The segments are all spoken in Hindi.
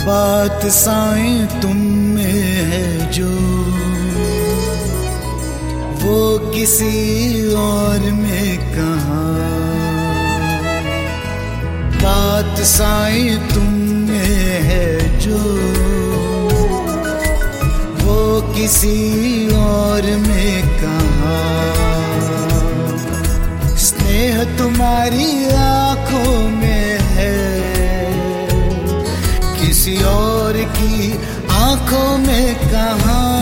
बात साईं तुम में है जो वो किसी और में कहाँ। बात साईं तुम में है जो वो किसी और में कहाँ। स्नेह तुम्हारी आंखों में है किसी और की आंखों में कहाँ।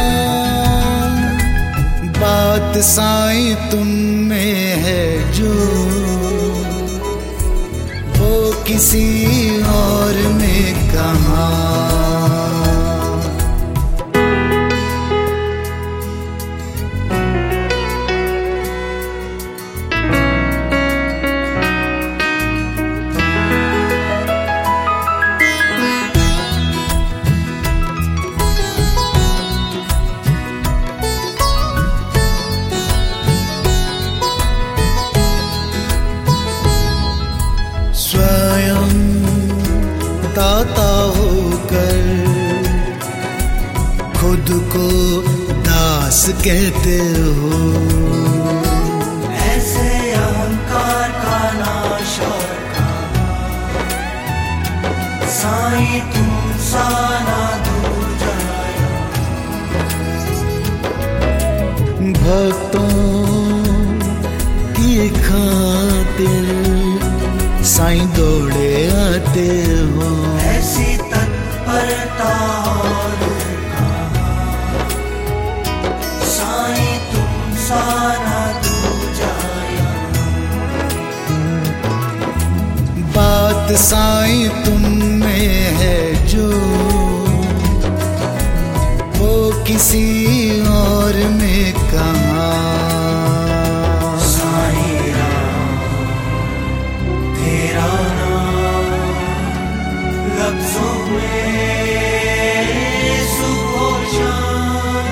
बात साईं तुम में है जो वो किसी और में कहाँ। स्वयं दाता होकर खुद को दास कहते हो। ऐसे अहंकार का नाश और कहाँ। साईं तुमसा ना दूर जाया। भक्तों की खातिर साईं दौड़े आते हो। ऐसी तत्परता और कहाँ। साईं तुमसा ना दूर जाया। बात साईं तुम में है जो वो किसी और में कहाँ। लफ्ज़ों में सुबह शाम।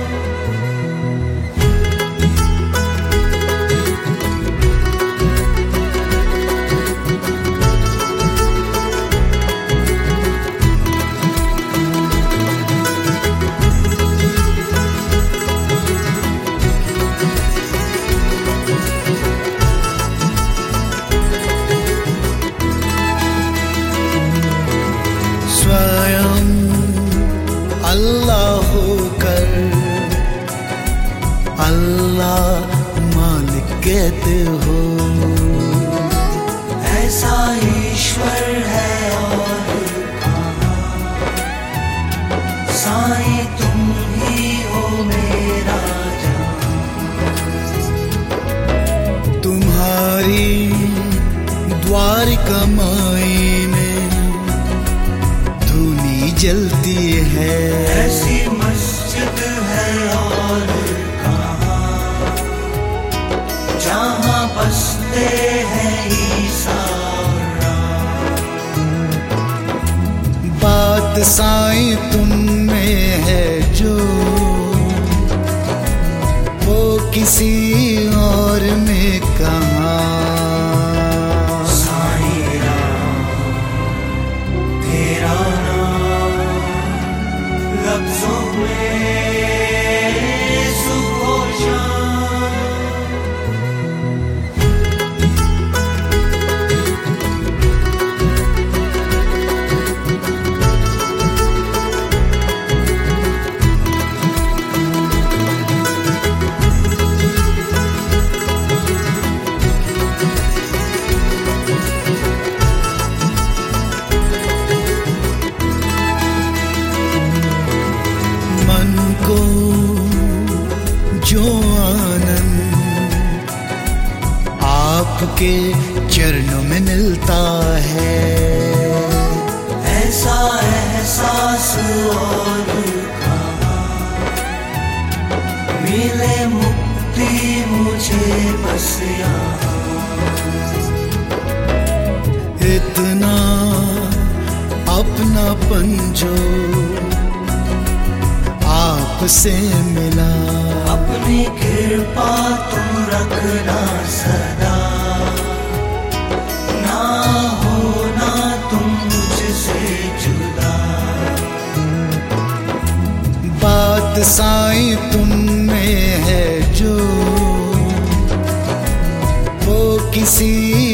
स्वयं अल्लाह होकर अल्लाह मालिक कहते हो। ऐसा ईश्वर है और कहाँ। साईं तुम ही हो मेरा जान। तुम्हारी द्वारिका माई में जलती है। ऐसी मस्जिद है और कहाँ। जहाँ बसते हैं ईसा और राम। बात साईं तुम में है जो वो किसी और में कहाँ। लफ्ज़ों में सुबह शाम। जो आनंद आपके चरणों में मिलता है। ऐसा एहसास और कहाँ। मिले मुक्ति मुझे बस यहाँ। इतना अपनापन जो आपसे मिला। अपनी कृपा तुम रखना सदा। ना हो ना तुम मुझसे जुदा। साईं तुम में है जो, वो किसी